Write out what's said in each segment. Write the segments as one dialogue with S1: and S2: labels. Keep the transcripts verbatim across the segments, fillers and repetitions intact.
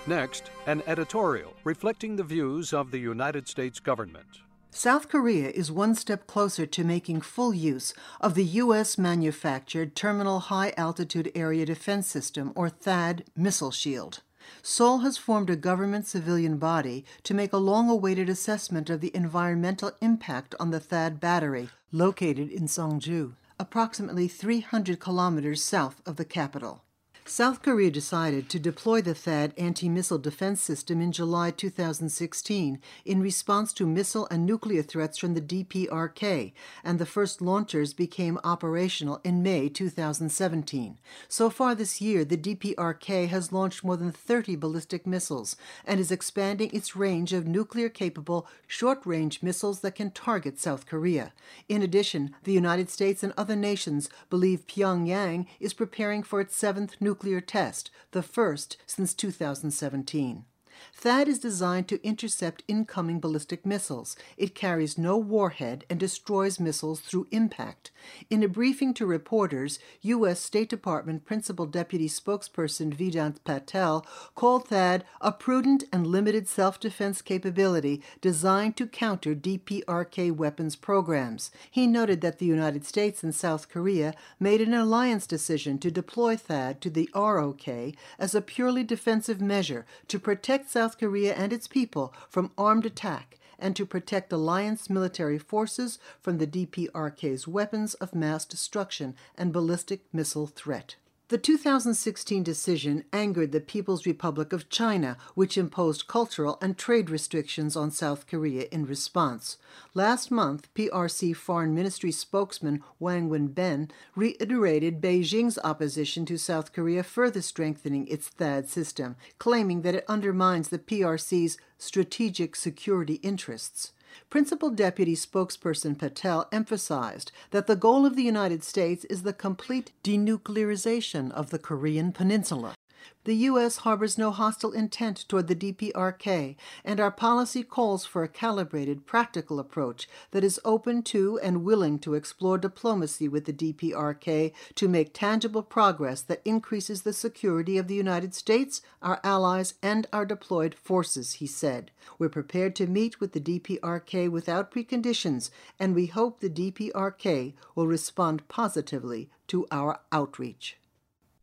S1: Next, an editorial reflecting the views of the United States government.
S2: South Korea is one step closer to making full use of the U S-manufactured Terminal High Altitude Area Defense System, or THAAD, missile shield. Seoul has formed a government civilian body to make a long-awaited assessment of the environmental impact on the THAAD battery, located in Songju, approximately three hundred kilometers south of the capital. South Korea decided to deploy the THAAD anti-missile defense system in July two thousand sixteen in response to missile and nuclear threats from the D P R K, and the first launchers became operational in May two thousand seventeen. So far this year, the D P R K has launched more than thirty ballistic missiles and is expanding its range of nuclear-capable, short-range missiles that can target South Korea. In addition, the United States and other nations believe Pyongyang is preparing for its seventh nuclear nuclear test, the first since two thousand seventeen. THAAD is designed to intercept incoming ballistic missiles. It carries no warhead and destroys missiles through impact. In a briefing to reporters, U S State Department Principal Deputy Spokesperson Vedant Patel called THAAD a prudent and limited self-defense capability designed to counter D P R K weapons programs. He noted that the United States and South Korea made an alliance decision to deploy THAAD to the R O K as a purely defensive measure to protect South Korea and its people from armed attack and to protect alliance military forces from the D P R K's weapons of mass destruction and ballistic missile threat. The two thousand sixteen decision angered the People's Republic of China, which imposed cultural and trade restrictions on South Korea in response. Last month, P R C Foreign Ministry spokesman Wang Wenbin reiterated Beijing's opposition to South Korea further strengthening its THAAD system, claiming that it undermines the P R C's strategic security interests. Principal Deputy Spokesperson Patel emphasized that the goal of the United States is the complete denuclearization of the Korean Peninsula. The U S harbors no hostile intent toward the D P R K, and our policy calls for a calibrated, practical approach that is open to and willing to explore diplomacy with the D P R K to make tangible progress that increases the security of the United States, our allies, and our deployed forces, he said. We're prepared to meet with the D P R K without preconditions, and we hope the D P R K will respond positively to our outreach.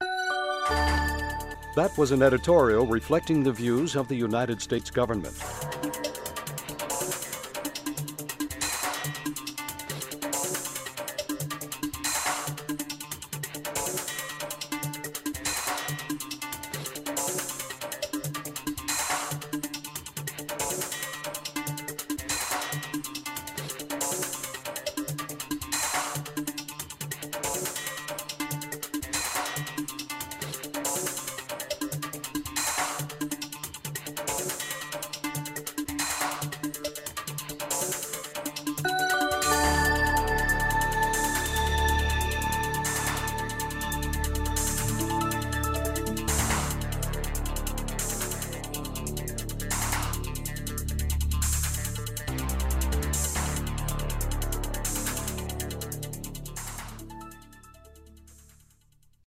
S1: That was an editorial reflecting the views of the United States government.